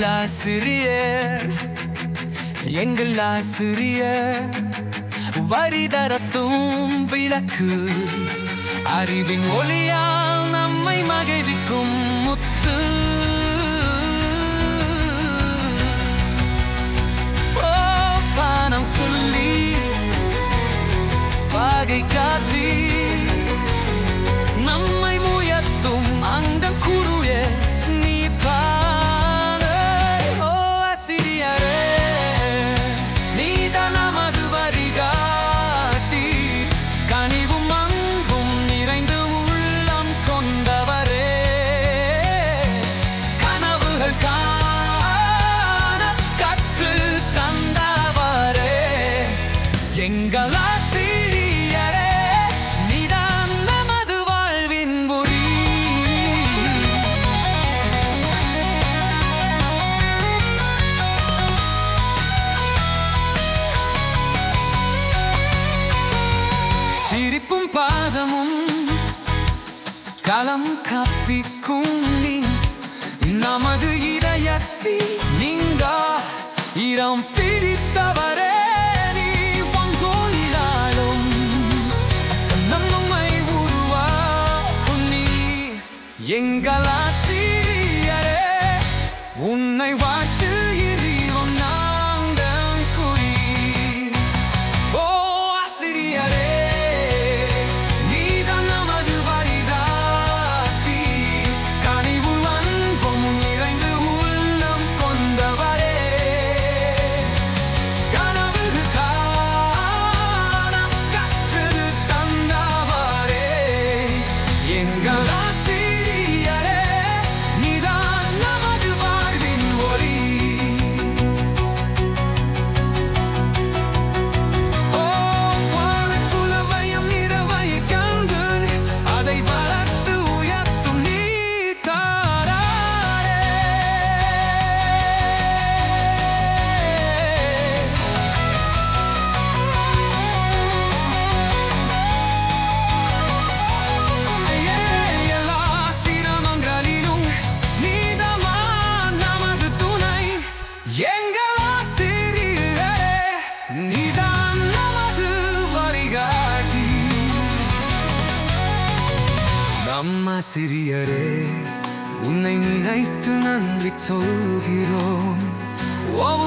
ஆசிரியர், எங்கள் ஆசிரியர் வரி தரத்தும் விளக்கு, அறிவின் ஒளியால் நம்மை மகிழ்விக்கும் முத்து. பானம் சொல்லி பகை காட்டி நம்மை முயர்த்தும் அங்கம் கூறுவே நீ பாரு. ஓ ஆசிரியரே, நீதான் நமது வழிகாட்டி, கனிவும் அன்பும் நிறைந்து உள்ளம் கொண்டவரே, கனவுகள் காண கற்று தந்தவரே, எங்கள் ஆசிரியரே, நீதான் நமது வாழ்வின் ஒளி. சிரிப்பும் பாதமும் களம் கற்பிக்கும் நீ, நமது இதயத்தை நீங்கா இடம் பிடித்தவரே, நீ வங்கோலிலாலும் நம்மை உருவாக்கும் நீ, எங்கள் ஆசிரியரே, உன்னை வாழ்த்து இறைவன் நாங்கள் கூறி. ஓ ஆசிரியரே, நீதான் நமது வழிகாட்டி, கனிவும் அன்பும் நிறைந்து உள்ளம் கொண்டவரே, கனவுகள் காண கற்று தந்தவரே, எங்கள் ஆசிரியரே, நீதான் நமது வாழ்வின் ஒளி. ஓ வானக்குலவையும் நிறவையும் கண்டு அதை வளர்த்து உயர்த்தும் நீ தாராரே. எல்லா சிரமங்களிலும் நீதமா நமது துணை, எங்கள் ஆசிரியரே, நீதான் நமது வழிகாட்டி. நம் ஆசிரியரே, உன்னை நினைத்து நன்றி சொல்கிறோம்.